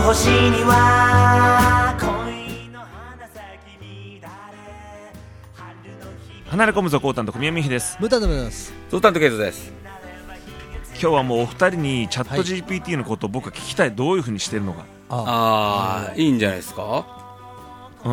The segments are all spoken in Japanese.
星には恋の花咲き乱れ春の日離れ込むぞコータンと小宮美秀です。 ムタでございます。 ゾウタンとケイトです。 今日はもうお二人にチャット GPT のことを僕は聞きたい。どういうふうにしてるのか。 いいんじゃないですか。 うん、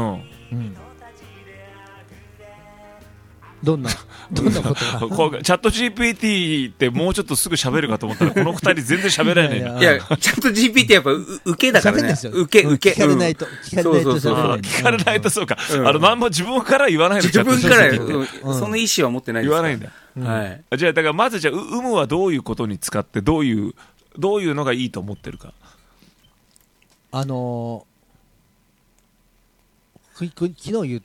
どんなことがこうチャット GPT ってもうちょっとすぐ喋るかと思ったらこの二人全然喋らないね。 いや、チャット GPT やっぱ受けだからね。受け。 聞かれないと、 聞かれないとそうか。何も自分から言わないの。 自分からその意思は持ってないです。 言わないんだ。 はい。 じゃあだからまずじゃあ有無はどういうことに使ってどういうのがいいと思ってるか。 昨日言った、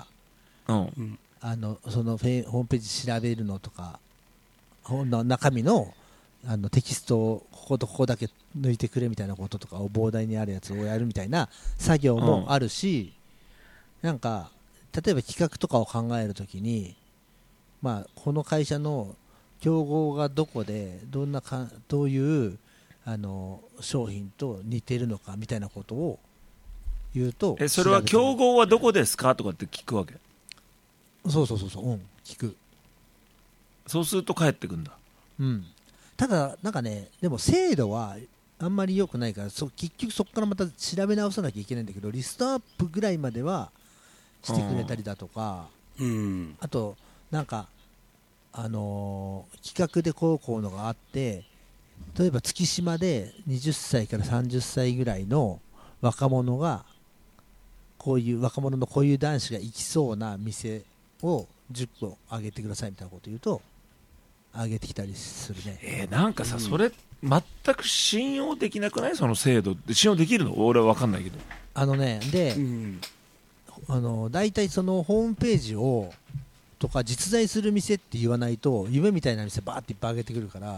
うん。 そのホームページ調べるのとか、本の中身のテキストをこことここだけ抜いてくれみたいなこととかを膨大にあるやつをやるみたいな作業もあるし、なんか例えば企画とかを考えるときに、まあこの会社の競合がどこでどういう商品と似てるのかみたいなことを言うと、 それは競合はどこですかとかって聞くわけ。 そう、聞く。 そうすると返ってくんだ。 ただなんかね、でも精度はあんまり良くないから、結局そこからまた調べ直さなきゃいけないんだけど、リストアップぐらいまではしてくれたりだとか、あとなんか企画でこうのがあって、例えば月島で20歳から30歳ぐらいの若者がこういう若者のこういう男子が行きそうな店を10個上げてくださいみたいなこと言うと上げてきたりするね。 なんかさ、それ全く信用できなくない？その制度って信用できるの？俺は分かんないけど。 で、大体そのホームページをとか実在する店って言わないと夢みたいな店バーっていっぱい上げてくるから、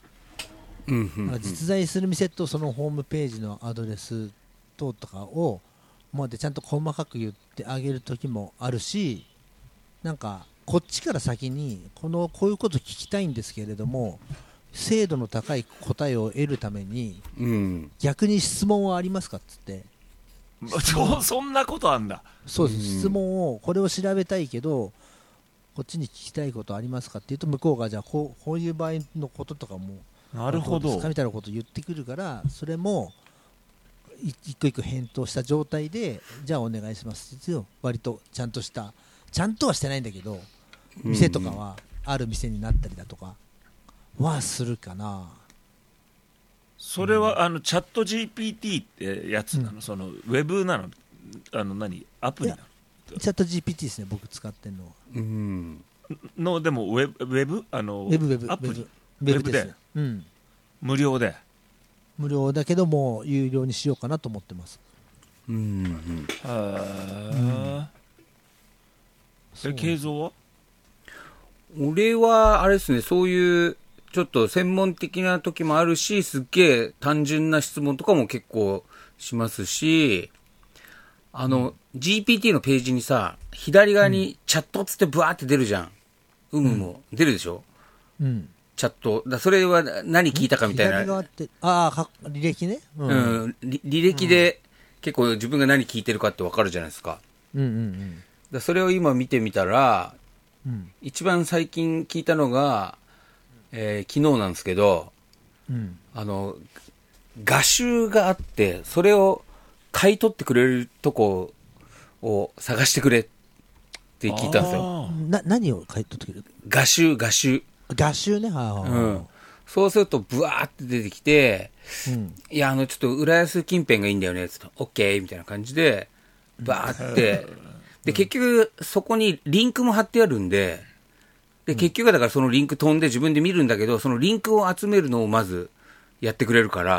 実在する店とそのホームページのアドレスとかをもうでちゃんと細かく言ってあげる時もあるし、なんかこっちから先にこういうこと聞きたいんですけれども、精度の高い答えを得るために、逆に質問はありますかっつって、 そんなことあんだ。 そうです、質問をこれを調べたいけどこっちに聞きたいことありますかって言うと、向こうがじゃあこういう場合のこととかもなるほどですかみたいなことを言ってくるから、それも一個一個返答した状態でじゃあお願いしますって言うと、割とちゃんとはしてないんだけど、店とかはある店になったりだとかはするかな。 それはチャット GPT ってやつなの？そのウェブなの？アプリなの？ チャット GPT ですね、僕使ってるのは。 でもウェブウェブアプリウェブです。 無料で。 無料だけども有料にしようかなと思ってます。 形像は？ 俺はあれですね、そういうちょっと専門的な時もあるし、すっげえ単純な質問とかも結構しますし、GPT のページにさ、左側にチャットっつってブワーって出るじゃん。も出るでしょ。チャットそれは何聞いたかみたいな。 左側って履歴ね。 履歴で結構自分が何聞いてるかって分かるじゃないですか。それを今見てみたら、一番最近聞いたのが、昨日なんですけど、画集があって、それを買い取ってくれるとこを探してくれって聞いたんですよ。 何を買い取ってくれる？ 画集ね。そうするとブワーって出てきて、いやちょっと浦安近辺がいいんだよねって言ったら OK みたいな感じでバーってで結局そこにリンクも貼ってあるんで、結局だからそのリンク飛んで自分で見るんだけど、そのリンクを集めるのをまずやってくれるから、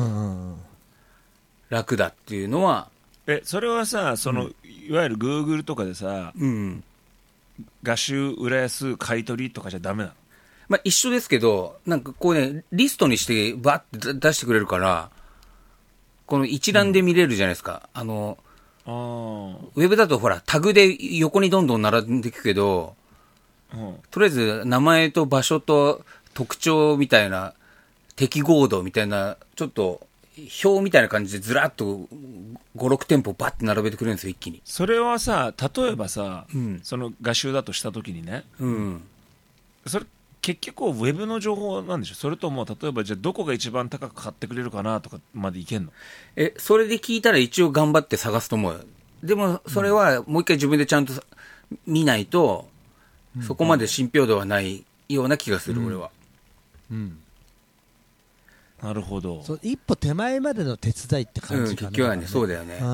楽だっていうのは。 それはさ、いわゆる Google とかでさ、画集浦安買い取りとかじゃダメなの？ まあ一緒ですけど、なんかこうね、リストにしてバッて出してくれるから、この一覧で見れるじゃないですか。ウェブだとほらタグで横にどんどん並んでいくけど、とりあえず名前と場所と特徴みたいな適合度みたいなちょっと表みたいな感じでずらっと5、6店舗バッて並べてくれるんですよ、一気に。 それはさ、例えばさ、 うんその画集だとしたときにね、 うん。 それ結局ウェブの情報なんでしょ。それとも例えばじゃあどこが一番高く買ってくれるかなとかまでいけんの？ それで聞いたら一応頑張って探すと思うよ。でも、それはもう一回自分でちゃんと見ないと、そこまで信憑度はないような気がする、俺は。 うんなるほど。 そう一歩手前までの手伝いって感じかな、 結局はね、そうだよね。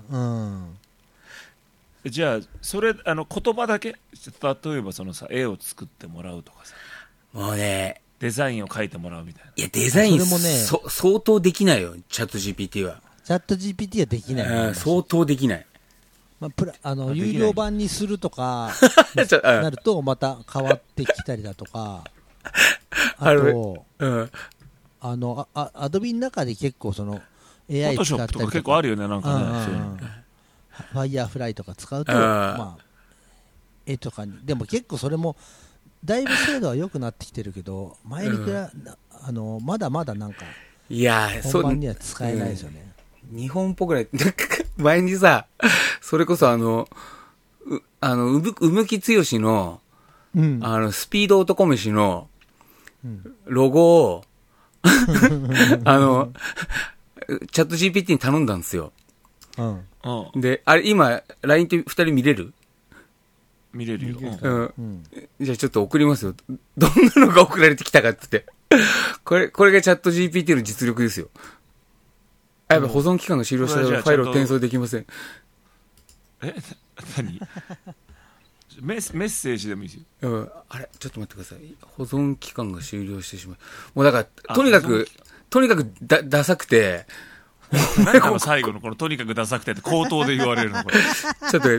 じゃあそれ言葉だけ、例えばそのさ絵を作ってもらうとかさ、 もうね、 デザインを書いてもらうみたいな。 いや、デザインそれもね相当できないよ、チャット GPT は。 チャット GPT はできない、 相当できない。 まあ、有料版にするとかなるとまた変わってきたりだとかあとアドビの中で結構その AI 使ったりとかフォトショップとか結構あるよね、なんかね。そういうのファイヤーフライとか使うと、まあ、絵とかにでも結構それもだいぶ精度は良くなってきてるけど前にまだまだなんかいや本番には使えないですよね。 2本っぽくらい前にさ、それこそうむきつよしの、スピード男飯のロゴを、チャット GPT に頼んだんですよ。で、あれ今、LINE って2人見れる？ 見れるよ。 じゃあちょっと送りますよ。どんなのが送られてきたかって言って。これがチャット GPT の実力ですよ。やっぱ保存期間が終了したらファイルを転送できません。 何メッセージでもいいですよ。 あれちょっと待ってください。保存期間が終了してしまう。もうだからとにかくダサくて。 何最後のこのとにかくダサくてって口頭で言われるのこれ。 ちょっと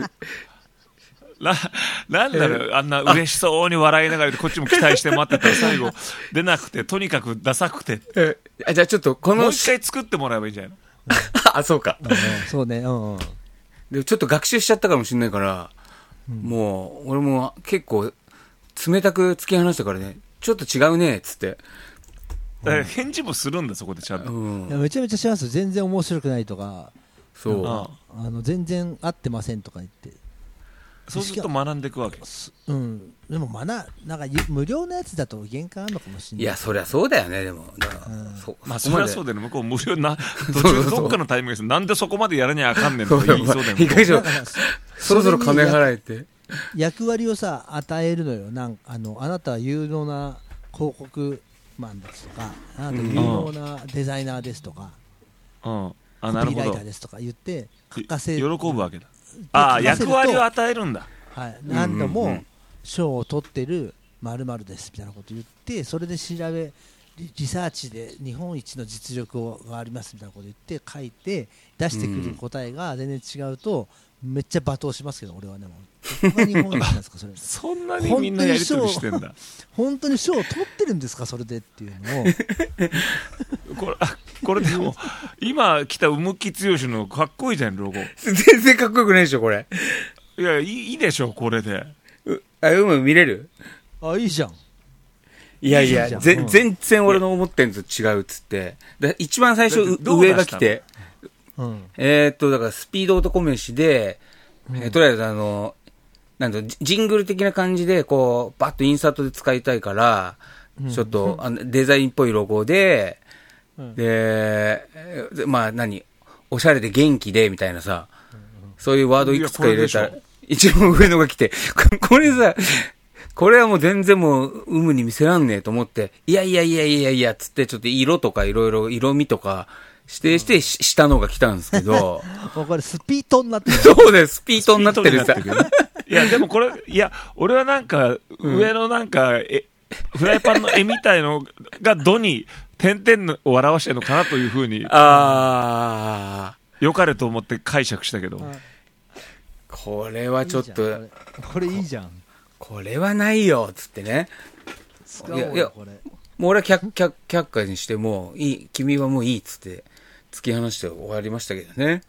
なんだろう、あんな嬉しそうに笑いながらこっちも期待して待ってたら最後出なくてとにかくダサくて。 じゃあちょっともう一回作ってもらえばいいんじゃないの？ あ、そうか。 そうね。 でちょっと学習しちゃったかもしれないから、もう俺も結構冷たく突き放したからね、ちょっと違うねっつって。 返事もするんだそこでちゃんと。 いやめちゃめちゃします。全然面白くないとか、 そう全然合ってませんとか言って。 そうすると学んでいくわけ。 でもなんか無料のやつだと限界あるのかもしれない。 いや、そりゃそうだよね、でも。 まあ、そりゃそうだよね。向こう無料な、途中どっかのタイミングです。なんでそこまでやらにゃあかんねんとか言いそうだよね。 そろそろ金払えて。 役割をさ、与えるのよ。あなたは有能な広告マンですとか、あなたは有能なデザイナーですとか、コピーライターですとか言って書かせる。 喜ぶわけだ。ああ、役割を与えるんだ。 はい、何度も賞を取ってる〇〇ですみたいなこと言って、それでリサーチで日本一の実力がありますみたいなこと言って書いて出してくる答えが全然違うとめっちゃ罵倒しますけど、俺はね、どこが日本一なんですかそれ。 そんなにみんなやり取りしてんだ。 本当に賞を取ってるんですかそれでっていうのをこれでも今来たうむきつよしのかっこいいじゃんロゴ。 全然かっこよくないでしょこれ。 いや、いいでしょこれで。 見れる？ いいじゃん。 いやいや、全然俺の思ってんのと違うっつって。一番最初上が来て、だからスピード男飯で、とりあえずなんだジングル的な感じでこうバッとインサートで使いたいから、ちょっとデザインっぽいロゴで、でまあおしゃれで元気でみたいなさ、そういうワードいくつか入れたら一番上のが来て、これさ、これはもう全然もう有無に見せらんねえと思って、いやつってちょっと色とかいろいろ色味とか指定して下のが来たんですけどこれスピートになってる。 そうだよ、スピートになってるさ。 いやでもこれ、いや俺はなんか上のなんかフライパンの絵みたいのがドに点々を表してるのかなというふうに良かれと思って解釈したけど、 これはちょっとこれいいじゃん。 これはないよっつってね。いやもう俺は却下にしてもいい、君はもういいっつって突き放して終わりましたけどね。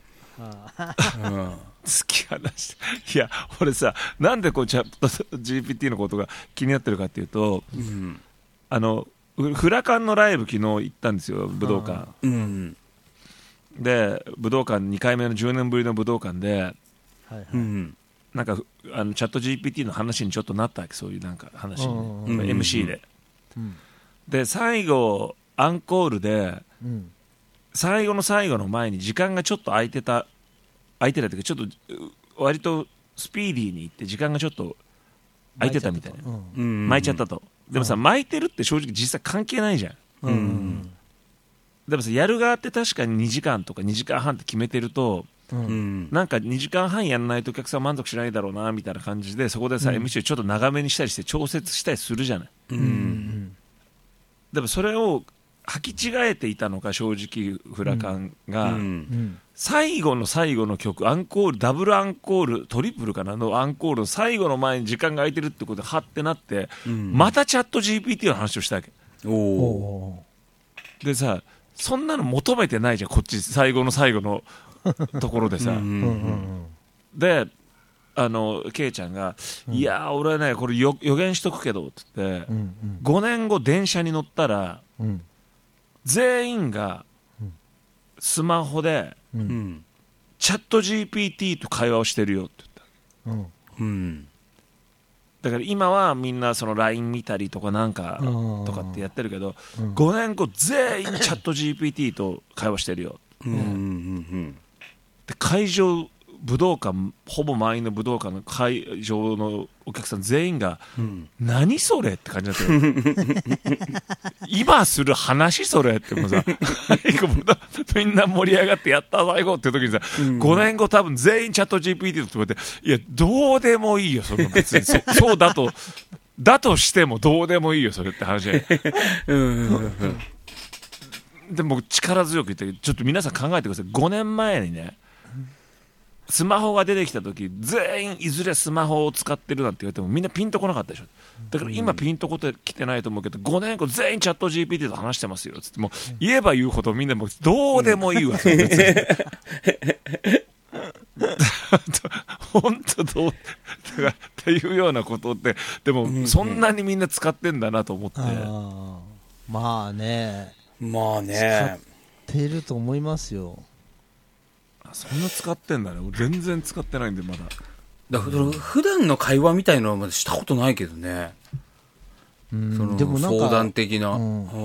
突き放して、いや俺さ、なんでこうチャット GPT のことが気になってるかっていうと、フラカンのライブ昨日行ったんですよ、武道館。 で武道館2回目の10年ぶりの武道館で、 はいはい、 なんかチャット GPT の話にちょっとなったわけ、そういうなんか話に、MC で、で最後アンコールで、最後の最後の前に時間がちょっと空いてたというか、ちょっと割とスピーディーにいって時間がちょっと空いてたみたいな、巻いちゃったと。でもさ、巻いてるって正直実際関係ないじゃん、でもさ、やる側って確かに2時間とか2時間半って決めてると、なんか2時間半やらないとお客さん満足しないだろうなみたいな感じで、そこでさ、MC ちょっと長めにしたりして調節したりするじゃない、でもそれを履き違えていたのか、正直フラカンが、最後の最後の曲、アンコール、ダブルアンコール、トリプルかなのアンコールの最後の前に時間が空いてるってことでハッてなって、またチャット GPT の話をしたわけ。でさ、そんなの求めてないじゃん、こっち最後の最後のところでさ。でケイちゃんが、いや俺はねこれ予言しとくけどって言って、5年後電車に乗ったら、全員がスマホで、チャット GPT と会話をしてるよって言った、だから今はみんなその LINE 見たりとかなんかとかってやってるけど、5年後全員チャット GPT と会話してるよ、で会場武道館ほぼ満員の武道館の会場のお客さん全員が、何それって感じだったよ今する話それってもうさみんな盛り上がってやった最後って時にさ、5年後多分全員チャット GPT と言って、いやどうでもいいよその別にそうだとしてもどうでもいいよそれって話ででも力強く言って、ちょっと皆さん考えてください。5年前にねスマホが出てきた時、全員いずれスマホを使ってるなんて言われてもみんなピンとこなかったでしょ。だから今ピンとこてきてないと思うけど、5年後全員チャット GPT と話してますよつっても言えば言うほどみんなもうどうでもいいわ、別に本当どうっていうようなことって、でもそんなにみんな使ってんだなと思って、 まあね使ってると思いますよ。 そんな使ってんだね。全然使ってないんでまだ。 普段の会話みたいなのはまだしたことないけどね。そのでもなんか相談的な。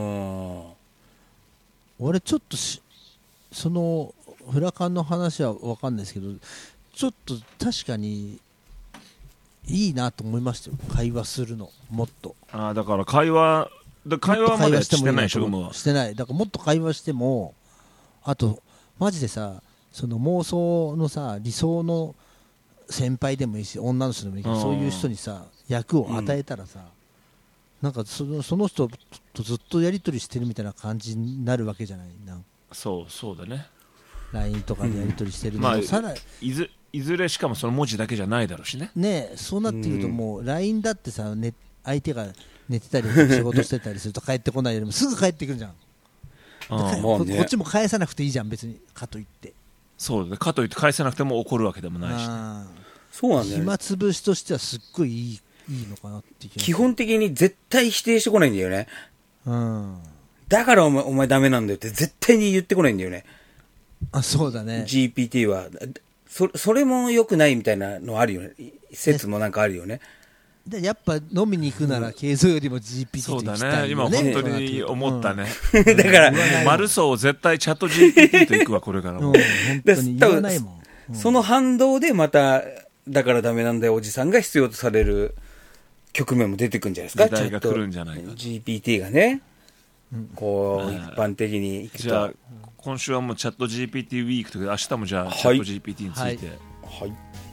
俺ちょっとそのフラカンの話は分かんないですけど、ちょっと確かにいいなと思いましたよ。会話するのもっと。 だから会話までしてないでしょ。 してない。だからもっと会話しても、あとマジでさ。その妄想のさ、理想の先輩でもいいし女の人でもいいけど、そういう人にさ役を与えたらさ、なんかその人とずっとやり取りしてるみたいな感じになるわけじゃない。 そうだね。 LINE とかでやり取りしてるのも、 いずれしかもその文字だけじゃないだろうしね。 ねえ、そうなってくるともう LINE だってさ、相手が寝てたり仕事してたりすると帰ってこないよりもすぐ帰ってくるじゃん。こっちも返さなくていいじゃん別に、かといって。 そうだね、かといって返さなくても怒るわけでもないし、ね、 そうなんだよね。 暇つぶしとしてはすっごいいいのかなっていう。 基本的に絶対否定してこないんだよね。だからお前ダメなんだよって絶対に言ってこないんだよね。 そうだね。 GPT はそれも良くないみたいなのあるよね。説もなんかあるよね。 でやっぱ飲みに行くならケイゾよりも GPT と行きたいよね。 そうだね、今本当に思ったね、 だからマルソー絶対チャット GPT と行くわこれからも、 本当に言わないもん。 その反動でまただからダメなんだよおじさんが必要とされる局面も出てくるんじゃないですか。 時代が来るんじゃないか。 GPT がね、こう一般的にいくと。 じゃあ今週はもうチャット GPT ウィークということで、明日もじゃあチャット GPT について、 はい